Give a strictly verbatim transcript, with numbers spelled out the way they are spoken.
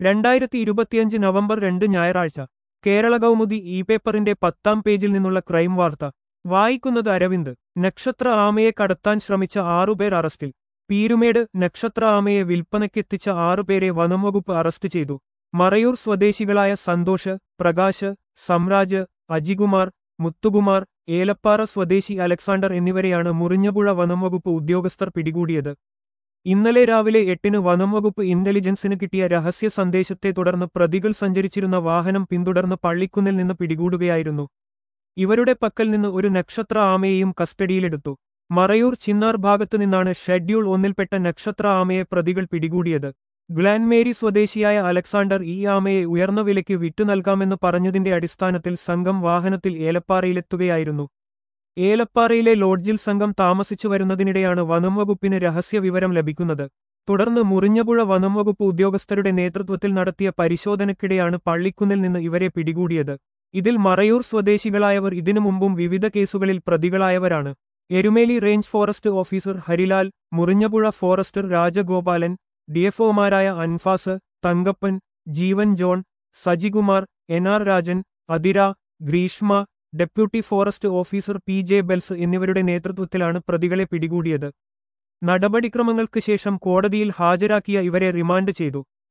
രണ്ടായിരത്തി ഇരുപത്തിയഞ്ച് നവംബർ രണ്ട് ഞായറാഴ്ച കേരള കൗമുദി ഇ പേപ്പറിന്റെ പത്താം പേജിൽ നിന്നുള്ള ക്രൈം വാർത്ത വായിക്കുന്നത് അരവിന്ദ്. നക്ഷത്ര ആമയെ കടത്താൻ ശ്രമിച്ച ആറുപേർ അറസ്റ്റിൽ. പീരുമേട് നക്ഷത്ര ആമയെ വിൽപ്പനയ്ക്കെത്തിച്ച ആറുപേരെ വനംവകുപ്പ് അറസ്റ്റ് ചെയ്തു. മറയൂർ സ്വദേശികളായ സന്തോഷ്, പ്രകാശ്, സംരാജ്, അജികുമാർ, മുത്തുകുമാർ, ഏലപ്പാറ സ്വദേശി അലക്സാണ്ടർ എന്നിവരെയാണ് മുറിഞ്ഞപുഴ വനംവകുപ്പ് ഉദ്യോഗസ്ഥർ പിടികൂടിയത്. ഇന്നലെ രാവിലെ എട്ടിന് വനംവകുപ്പ് ഇന്റലിജൻസിന് കിട്ടിയ രഹസ്യ സന്ദേശത്തെ തുടർന്ന് പ്രതികൾ സഞ്ചരിച്ചിരുന്ന വാഹനം പിന്തുടർന്ന് പള്ളിക്കുന്നിൽ നിന്ന് പിടികൂടുകയായിരുന്നു. ഇവരുടെ പക്കൽ നിന്ന് ഒരു നക്ഷത്ര ആമയെയും കസ്റ്റഡിയിലെടുത്തു. മറയൂർ ചിന്നാർ ഭാഗത്തു നിന്നാണ് ഷെഡ്യൂൾ ഒന്നിൽപ്പെട്ട നക്ഷത്ര ആമയെ പ്രതികൾ പിടികൂടിയത്. ഗ്ലാൻമേരി സ്വദേശിയായ അലക്സാണ്ടർ ഈ ആമയെ ഉയർന്ന വിലയ്ക്ക് വിറ്റു നൽകാമെന്ന് പറഞ്ഞതിന്റെ അടിസ്ഥാനത്തിൽ സംഘം വാഹനത്തിൽ ഏലപ്പാറയിലെത്തുകയായിരുന്നു. ഏലപ്പാറയിലെ ലോഡ്ജിൽ സംഘം താമസിച്ചു വരുന്നതിനിടെയാണ് വനംവകുപ്പിന് രഹസ്യ വിവരം ലഭിക്കുന്നത്. തുടർന്ന് മുറിഞ്ഞപുഴ വനംവകുപ്പ് ഉദ്യോഗസ്ഥരുടെ നേതൃത്വത്തിൽ നടത്തിയ പരിശോധനയ്ക്കിടെയാണ് പള്ളിക്കുന്നിൽ നിന്ന് ഇവരെ പിടികൂടിയത്. ഇതിൽ മറയൂർ സ്വദേശികളായവർ ഇതിനു മുമ്പും വിവിധ കേസുകളിൽ പ്രതികളായവരാണ്. Erumeli range forest officer Harilal, Murinjapuzha forester Rajagopalan, ഡിഎഫ്ഒമാരായ Anfas, Thankappan, Jeevan John, Sajikumar, N R Rajan, Athira, Greeshma, deputy forest officer P J Bels എന്നിവരുടെ നേതൃത്വത്തിലാണ് പ്രതികളെ പിടികൂടിയത്. നടപടിക്രമങ്ങൾക്ക് ശേഷം കോടതിയിൽ ഹാജരാക്കിയ ഇവരെ റിമാൻഡ് ചെയ്തു.